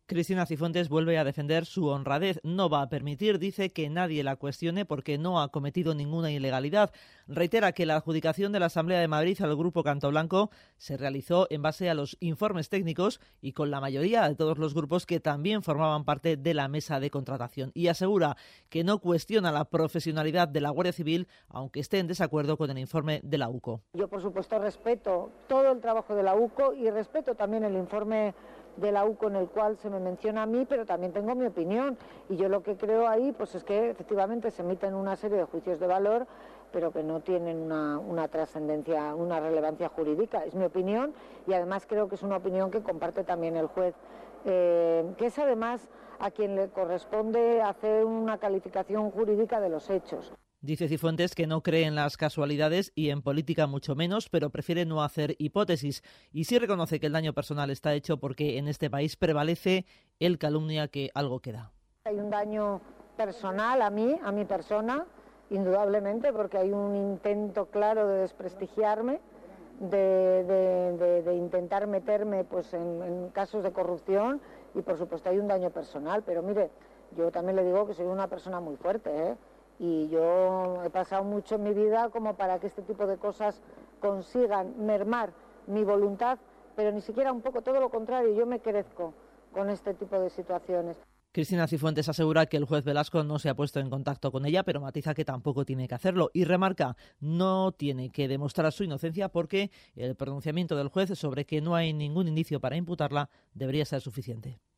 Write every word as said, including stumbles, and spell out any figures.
Cristina Cifuentes vuelve a defender su honradez. No va a permitir, dice, que nadie la cuestione porque no ha cometido ninguna ilegalidad. Reitera que la adjudicación de la Asamblea de Madrid al Grupo Cantoblanco se realizó en base a los informes técnicos y con la mayoría de todos los grupos que también formaban parte de la mesa de contratación. Y asegura que no cuestiona la profesionalidad de la Guardia Civil, aunque esté en desacuerdo con el informe de la U C O. Yo, por supuesto, respeto todo el trabajo de la U C O y respeto también el informe de la U C O en el cual se me menciona a mí, pero también tengo mi opinión, y yo lo que creo ahí pues es que efectivamente se emiten una serie de juicios de valor, pero que no tienen una, una trascendencia, una relevancia jurídica. Es mi opinión, y además creo que es una opinión que comparte también el juez, eh, que es además a quien le corresponde hacer una calificación jurídica de los hechos. Dice Cifuentes que no cree en las casualidades y en política mucho menos, pero prefiere no hacer hipótesis. Y sí reconoce que el daño personal está hecho porque en este país prevalece el calumnia que algo queda. Hay un daño personal a mí, a mi persona, indudablemente, porque hay un intento claro de desprestigiarme, de, de, de, de intentar meterme pues, en, en casos de corrupción, y por supuesto hay un daño personal. Pero mire, yo también le digo que soy una persona muy fuerte, ¿eh? Y yo he pasado mucho en mi vida como para que este tipo de cosas consigan mermar mi voluntad, pero ni siquiera un poco, todo lo contrario, yo me crezco con este tipo de situaciones. Cristina Cifuentes asegura que el juez Velasco no se ha puesto en contacto con ella, pero matiza que tampoco tiene que hacerlo y remarca no tiene que demostrar su inocencia porque el pronunciamiento del juez sobre que no hay ningún indicio para imputarla debería ser suficiente.